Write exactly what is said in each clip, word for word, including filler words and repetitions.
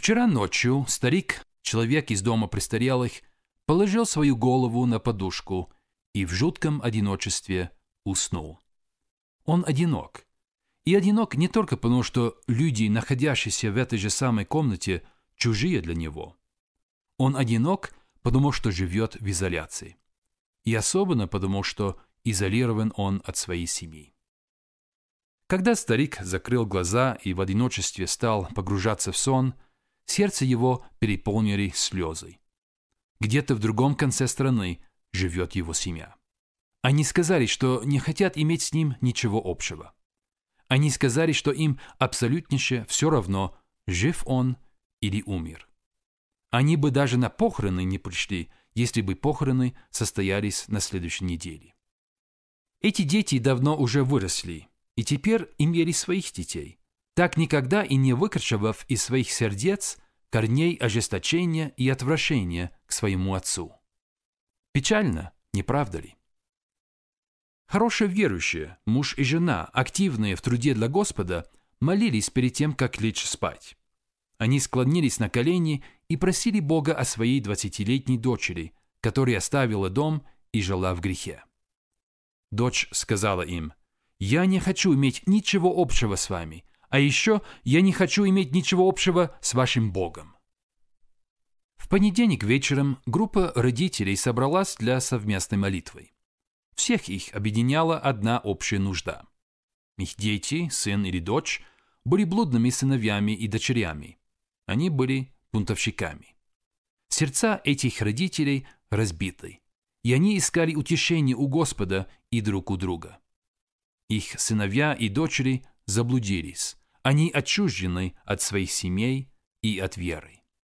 Вчера ночью старик, человек из дома престарелых, положил свою голову на подушку и в жутком одиночестве уснул. Он одинок. И одинок не только потому, что люди, находящиеся в этой же самой комнате, чужие для него. Он одинок, потому что живет в изоляции. И особенно потому, что изолирован он от своей семьи. Когда старик закрыл глаза и в одиночестве стал погружаться в сон, сердце его переполнили слезы. Где-то в другом конце страны живет его семья. Они сказали, что не хотят иметь с ним ничего общего. Они сказали, что им абсолютнейше все равно, жив он или умер. Они бы даже на похороны не пришли, если бы похороны состоялись на следующей неделе. Эти дети давно уже выросли, и теперь имели своих детей, так никогда и не выкорчевав из своих сердец корней ожесточения и отвращения к своему отцу. Печально, не правда ли? Хорошие верующие, муж и жена, активные в труде для Господа, молились перед тем, как лечь спать. Они склонились на колени и просили Бога о своей двадцатилетней дочери, которая оставила дом и жила в грехе. Дочь сказала им: «Я не хочу иметь ничего общего с вами, а еще я не хочу иметь ничего общего с вашим Богом». В понедельник вечером группа родителей собралась для совместной молитвы. Всех их объединяла одна общая нужда. Их дети, сын или дочь, были блудными сыновьями и дочерями. Они были бунтовщиками. Сердца этих родителей разбиты, и они искали утешение у Господа и друг у друга. Их сыновья и дочери заблудились. Они отчуждены от своих семей и от веры.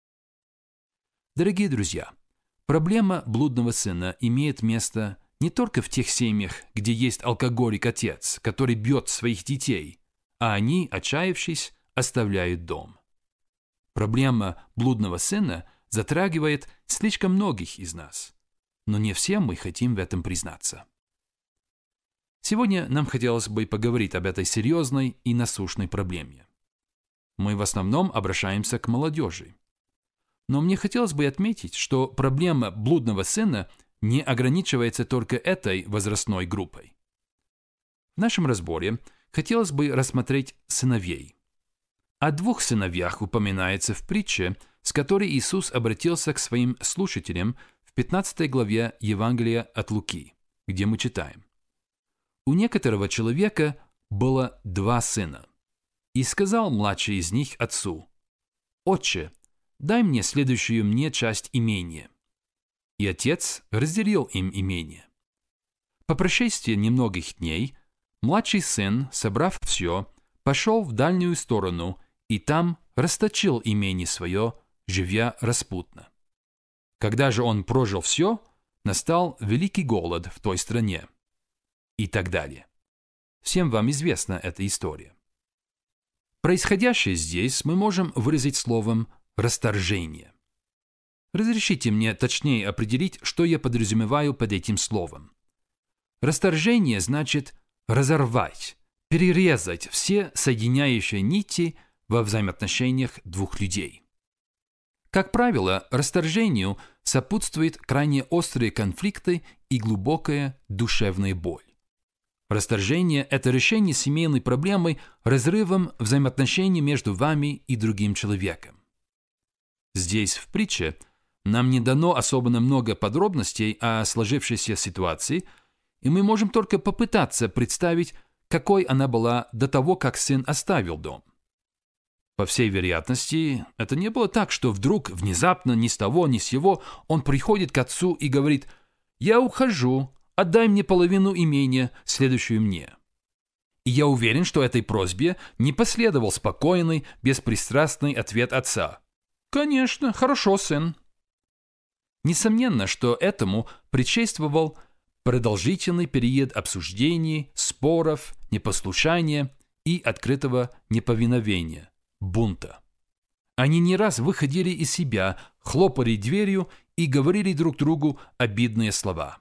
Дорогие друзья, проблема блудного сына имеет место не только в тех семьях, где есть алкоголик-отец, который бьет своих детей, а они, отчаявшись, оставляют дом. Проблема блудного сына затрагивает слишком многих из нас, но не все мы хотим в этом признаться. Сегодня нам хотелось бы поговорить об этой серьезной и насущной проблеме. Мы в основном обращаемся к молодежи. Но мне хотелось бы отметить, что проблема блудного сына не ограничивается только этой возрастной группой. В нашем разборе хотелось бы рассмотреть сыновей. О двух сыновьях упоминается в притче, с которой Иисус обратился к своим слушателям в пятнадцатой главе Евангелия от Луки, где мы читаем: «У некоторого человека было два сына, и сказал младший из них отцу: „Отче, дай мне следующую мне часть имения“. И отец разделил им имение. По прошествии немногих дней младший сын, собрав все, пошел в дальнюю сторону и там расточил имение свое, живя распутно. Когда же он прожил все, настал великий голод в той стране. И так далее. Всем вам известна эта история. Происходящее здесь мы можем выразить словом «расторжение». Разрешите мне точнее определить, что я подразумеваю под этим словом. Расторжение значит разорвать, перерезать все соединяющие нити во взаимоотношениях двух людей. Как правило, расторжению сопутствуют крайне острые конфликты и глубокая душевная боль. Расторжение – это решение семейной проблемы разрывом взаимоотношений между вами и другим человеком. Здесь, в притче, нам не дано особенно много подробностей о сложившейся ситуации, и мы можем только попытаться представить, какой она была до того, как сын оставил дом. По всей вероятности, это не было так, что вдруг, внезапно, ни с того, ни с сего, он приходит к отцу и говорит: «Я ухожу, отдай мне половину имения, следующую мне». И я уверен, что этой просьбе не последовал спокойный, беспристрастный ответ отца: «Конечно, хорошо, сын». Несомненно, что этому предшествовал продолжительный период обсуждений, споров, непослушания и открытого неповиновения, бунта. Они не раз выходили из себя, хлопали дверью и говорили друг другу обидные слова.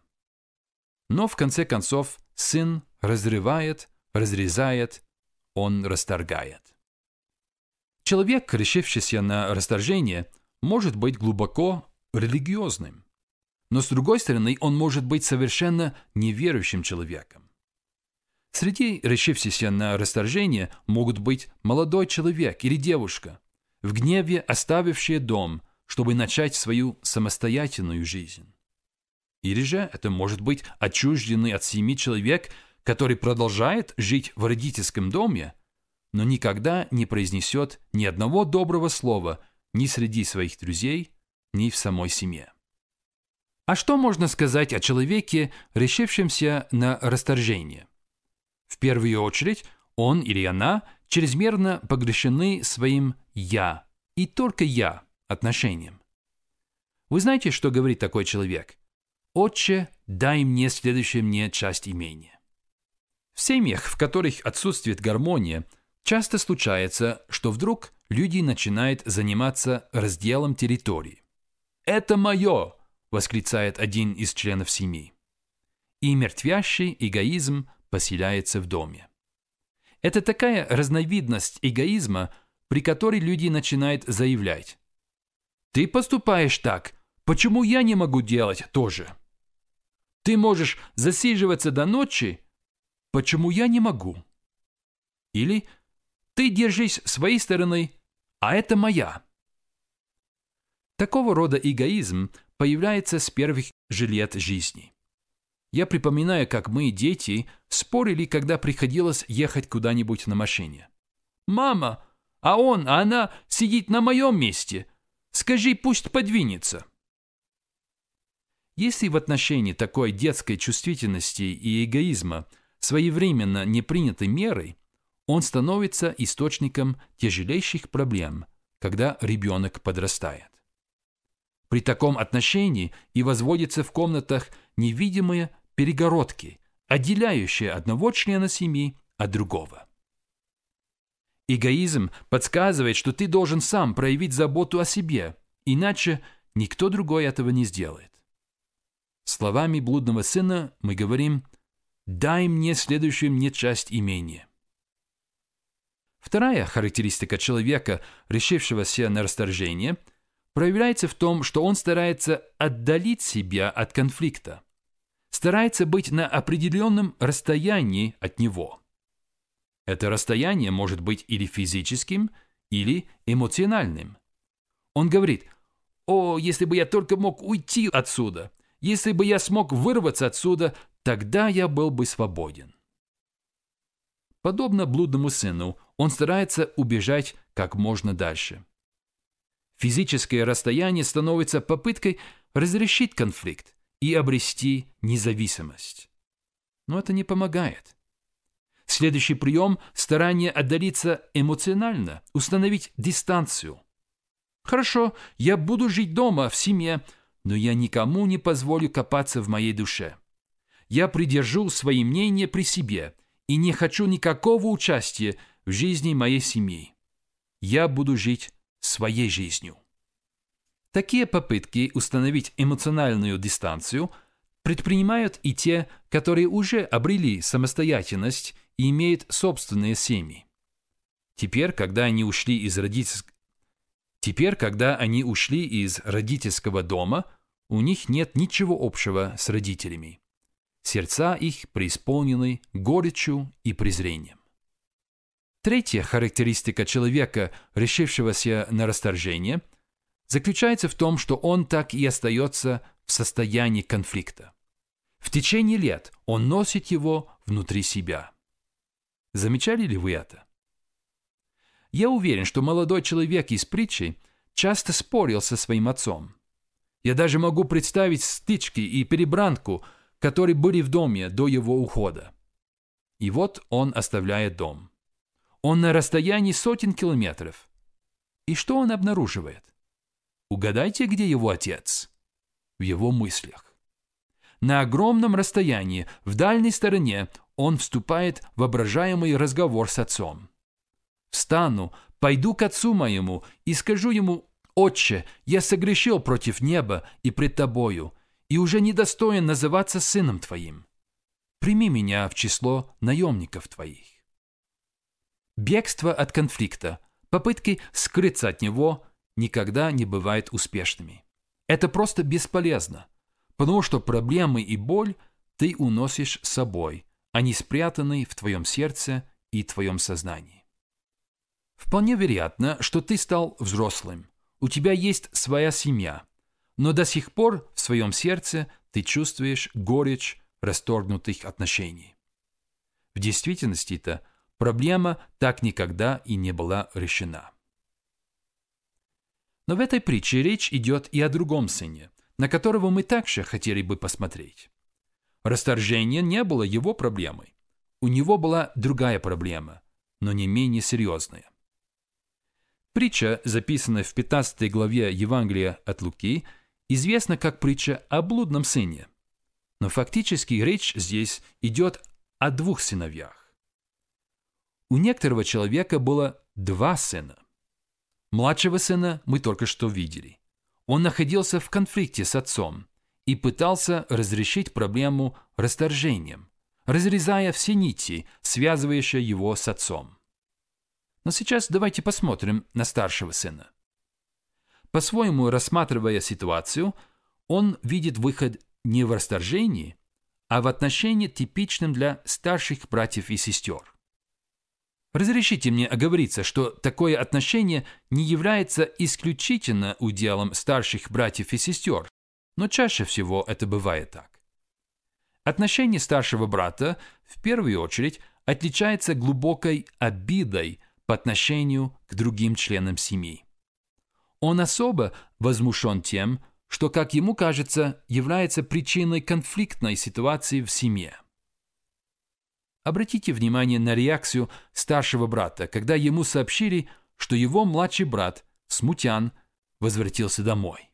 Но в конце концов сын разрывает, разрезает, он расторгает. Человек, решившийся на расторжение, может быть глубоко религиозным. Но с другой стороны, он может быть совершенно неверующим человеком. Среди решившихся на расторжение могут быть молодой человек или девушка, в гневе оставившие дом, чтобы начать свою самостоятельную жизнь. Или же это может быть отчужденный от семьи человек, который продолжает жить в родительском доме, но никогда не произнесет ни одного доброго слова ни среди своих друзей, ни в самой семье. А что можно сказать о человеке, решившемся на расторжение? В первую очередь, он или она чрезмерно погрещены своим «я» и только «я» отношением. Вы знаете, что говорит такой человек? «Отче, дай мне следующую мне часть имения». В семьях, в которых отсутствует гармония, часто случается, что вдруг люди начинают заниматься разделом территории. «Это мое!» – восклицает один из членов семьи. И мертвящий эгоизм поселяется в доме. Это такая разновидность эгоизма, при которой люди начинают заявлять: «Ты поступаешь так, почему я не могу делать то же? Ты можешь засиживаться до ночи, почему я не могу?» Или «Ты держись своей стороны, а это моя». Такого рода эгоизм появляется с первых же лет жизни. Я припоминаю, как мы, дети, спорили, когда приходилось ехать куда-нибудь на машине. «Мама, а он, а она сидит на моем месте. Скажи, пусть подвинется». Если в отношении такой детской чувствительности и эгоизма своевременно не приняты меры, он становится источником тяжелейших проблем, когда ребенок подрастает. При таком отношении и возводятся в комнатах невидимые перегородки, отделяющие одного члена семьи от другого. Эгоизм подсказывает, что ты должен сам проявить заботу о себе, иначе никто другой этого не сделает. Словами блудного сына мы говорим: «Дай мне следующую мне часть имения». Вторая характеристика человека, решившегося на расторжение, проявляется в том, что он старается отдалить себя от конфликта, старается быть на определенном расстоянии от него. Это расстояние может быть или физическим, или эмоциональным. Он говорит: «О, если бы я только мог уйти отсюда, если бы я смог вырваться отсюда, тогда я был бы свободен». Подобно блудному сыну, он старается убежать как можно дальше. Физическое расстояние становится попыткой разрешить конфликт и обрести независимость. Но это не помогает. Следующий прием – старание отдалиться эмоционально, установить дистанцию. Хорошо, я буду жить дома, в семье, но я никому не позволю копаться в моей душе. Я придержу свои мнения при себе и не хочу никакого участия в жизни моей семьи. Я буду жить своей жизнью. Такие попытки установить эмоциональную дистанцию предпринимают и те, которые уже обрели самостоятельность и имеют собственные семьи. Теперь, когда они ушли из родительского Теперь, когда они ушли из родительского дома, у них нет ничего общего с родителями. Сердца их преисполнены горечью и презрением. Третья характеристика человека, решившегося на расторжение, заключается в том, что он так и остается в состоянии конфликта. В течение лет он носит его внутри себя. Замечали ли вы это? Я уверен, что молодой человек из притчи часто спорил со своим отцом. Я даже могу представить стычки и перебранку, которые были в доме до его ухода. И вот он оставляет дом. Он на расстоянии сотен километров. И что он обнаруживает? Угадайте, где его отец? В его мыслях. На огромном расстоянии, в дальней стороне, он вступает в воображаемый разговор с отцом. «Встану, пойду к отцу моему и скажу ему: Отче, я согрешил против неба и пред тобою, и уже недостоин называться сыном твоим. Прими меня в число наемников твоих». Бегство от конфликта Попытки скрыться от него никогда не бывают успешными. Это просто бесполезно, потому что проблемы и боль ты уносишь с собой, они спрятаны в твоем сердце и твоем сознании. Вполне вероятно, что ты стал взрослым, у тебя есть своя семья, но до сих пор в своем сердце ты чувствуешь горечь расторгнутых отношений. В действительности-то проблема так никогда и не была решена. Но в этой притче речь идет и о другом сыне, на которого мы также хотели бы посмотреть. Расторжение не было его проблемой. У него была другая проблема, но не менее серьезная. Притча, записанная в пятнадцатой главе Евангелия от Луки, известна как притча о блудном сыне. Но фактически речь здесь идет о двух сыновьях. У некоторого человека было два сына. Младшего сына мы только что видели. Он находился в конфликте с отцом и пытался разрешить проблему расторжением, разрезая все нити, связывающие его с отцом. Но сейчас давайте посмотрим на старшего сына. По-своему рассматривая ситуацию, он видит выход не в расторжении, а в отношении, типичном для старших братьев и сестер. Разрешите мне оговориться, что такое отношение не является исключительно уделом старших братьев и сестер, но чаще всего это бывает так. Отношение старшего брата, в первую очередь, отличается глубокой обидой по отношению к другим членам семьи. Он особо возмущен тем, что, как ему кажется, является причиной конфликтной ситуации в семье. Обратите внимание на реакцию старшего брата, когда ему сообщили, что его младший брат, смутьян, возвратился домой.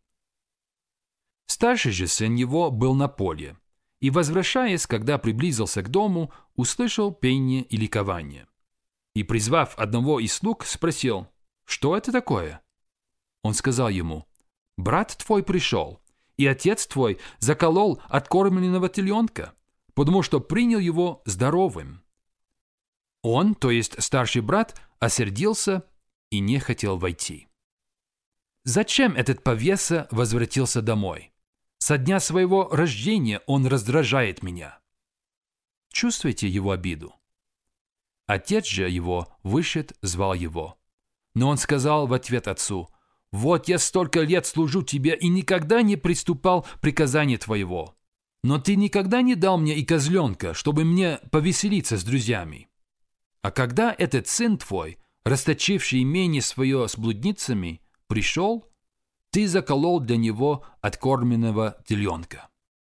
Старший же сын его был на поле, и, возвращаясь, когда приблизился к дому, услышал пение и ликование. И, призвав одного из слуг, спросил: «Что это такое?» Он сказал ему: «Брат твой пришел, и отец твой заколол откормленного теленка, потому что принял его здоровым». Он, то есть старший брат, осердился и не хотел войти. Зачем этот повеса возвратился домой? Со дня своего рождения он раздражает меня. Чувствуете его обиду? Отец же его, вышед, звал его. Но он сказал в ответ отцу: «Вот я столько лет служу тебе и никогда не приступал к приказанию твоего. Но ты никогда не дал мне и козленка, чтобы мне повеселиться с друзьями. А когда этот сын твой, расточивший имение свое с блудницами, пришел, ты заколол для него откормленного теленка».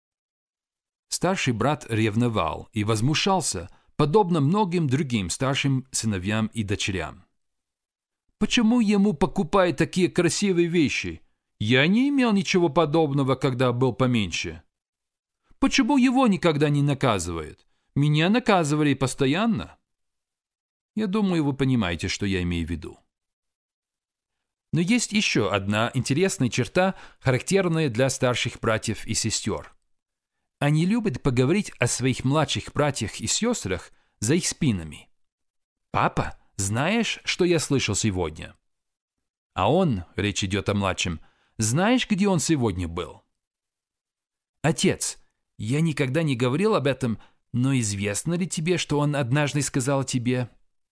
Старший брат ревновал и возмущался, подобно многим другим старшим сыновьям и дочерям. «Почему ему покупают такие красивые вещи? Я не имел ничего подобного, когда был поменьше. Почему его никогда не наказывают? Меня наказывали постоянно». Я думаю, вы понимаете, что я имею в виду. Но есть еще одна интересная черта, характерная для старших братьев и сестер. Они любят поговорить о своих младших братьях и сестрах за их спинами. «Папа, знаешь, что я слышал сегодня?» А он, речь идет о младшем, «Знаешь, где он сегодня был?» «Отец, я никогда не говорил об этом, но известно ли тебе, что он однажды сказал тебе?»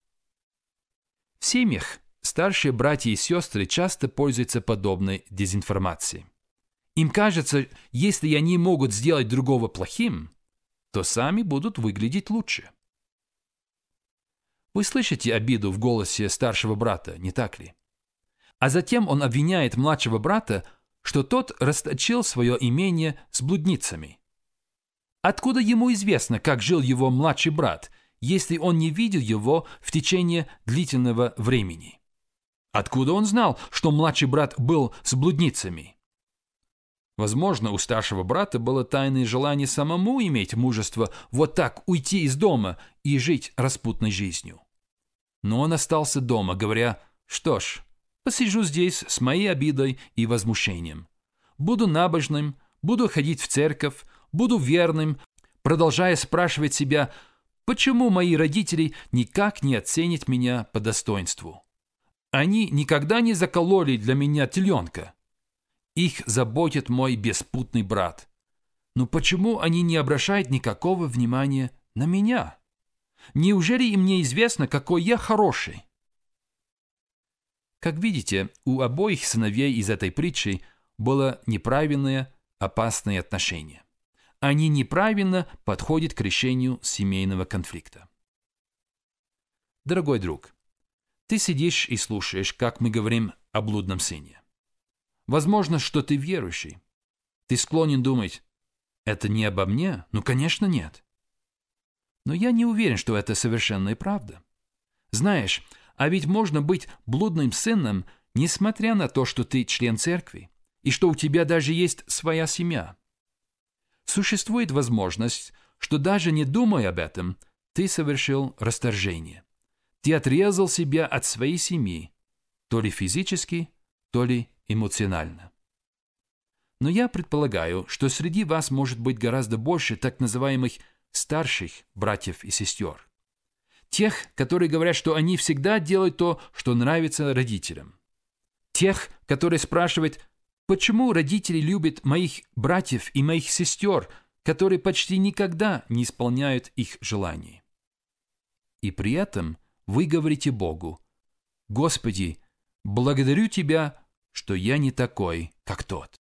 В семьях старшие братья и сестры часто пользуются подобной дезинформацией. Им кажется, если они могут сделать другого плохим, то сами будут выглядеть лучше. Вы слышите обиду в голосе старшего брата, не так ли? А затем он обвиняет младшего брата, что тот расточил свое имение с блудницами. Откуда ему известно, как жил его младший брат, если он не видел его в течение длительного времени? Откуда он знал, что младший брат был с блудницами? Возможно, у старшего брата было тайное желание самому иметь мужество вот так уйти из дома и жить распутной жизнью. Но он остался дома, говоря: «Что ж, посижу здесь с моей обидой и возмущением. Буду набожным, буду ходить в церковь, буду верным, продолжая спрашивать себя, почему мои родители никак не оценят меня по достоинству. Они никогда не закололи для меня теленка. Их заботит мой беспутный брат. Но почему они не обращают никакого внимания на меня? Неужели им не известно, какой я хороший? Как видите, у обоих сыновей из этой притчи было неправильное, опасное отношение. Они неправильно подходят к решению семейного конфликта. Дорогой друг, ты сидишь и слушаешь, как мы говорим о блудном сыне. Возможно, что ты верующий. Ты склонен думать, это не обо мне? Ну, конечно, нет. Но я не уверен, что это совершенная правда. Знаешь, а ведь можно быть блудным сыном, несмотря на то, что ты член церкви, и что у тебя даже есть своя семья. Существует возможность, что даже не думая об этом, ты совершил расторжение. Ты отрезал себя от своей семьи, то ли физически, то ли эмоционально. Но я предполагаю, что среди вас может быть гораздо больше так называемых старших братьев и сестер. Тех, которые говорят, что они всегда делают то, что нравится родителям. Тех, которые спрашивают, почему родители любят моих братьев и моих сестер, которые почти никогда не исполняют их желаний. И при этом вы говорите Богу, «Господи, благодарю Тебя, что я не такой, как тот».